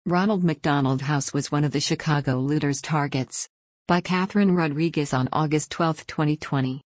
Ronald McDonald House was one of the Chicago looters' targets. By Catherine Rodriguez on August 12, 2020.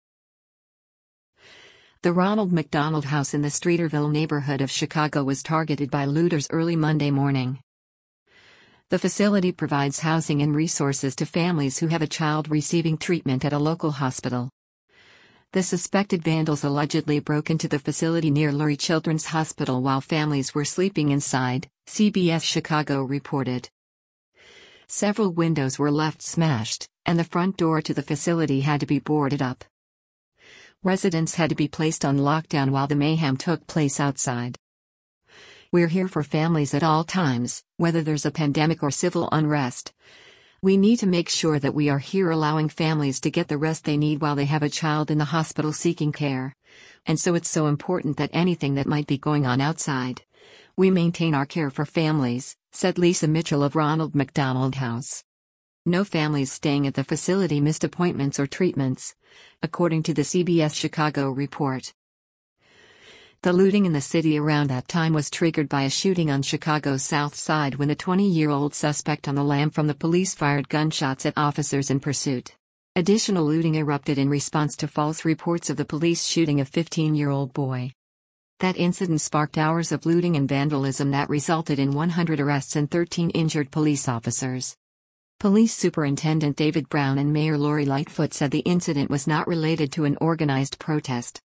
The Ronald McDonald House in the Streeterville neighborhood of Chicago was targeted by looters early Monday morning. The facility provides housing and resources to families who have a child receiving treatment at a local hospital. The suspected vandals allegedly broke into the facility near Lurie Children's Hospital while families were sleeping inside, CBS Chicago reported. Several windows were left smashed, and the front door to the facility had to be boarded up. Residents had to be placed on lockdown while the mayhem took place outside. "We're here for families at all times, whether there's a pandemic or civil unrest. We need to make sure that we are here allowing families to get the rest they need while they have a child in the hospital seeking care. And so it's so important that anything that might be going on outside, we maintain our care for families," said Lisa Mitchell of Ronald McDonald House. No families staying at the facility missed appointments or treatments, according to the CBS Chicago report. The looting in the city around that time was triggered by a shooting on Chicago's South Side when the 20-year-old suspect on the lam from the police fired gunshots at officers in pursuit. Additional looting erupted in response to false reports of the police shooting a 15-year-old boy. That incident sparked hours of looting and vandalism that resulted in 100 arrests and 13 injured police officers. Police Superintendent David Brown and Mayor Lori Lightfoot said the incident was not related to an organized protest.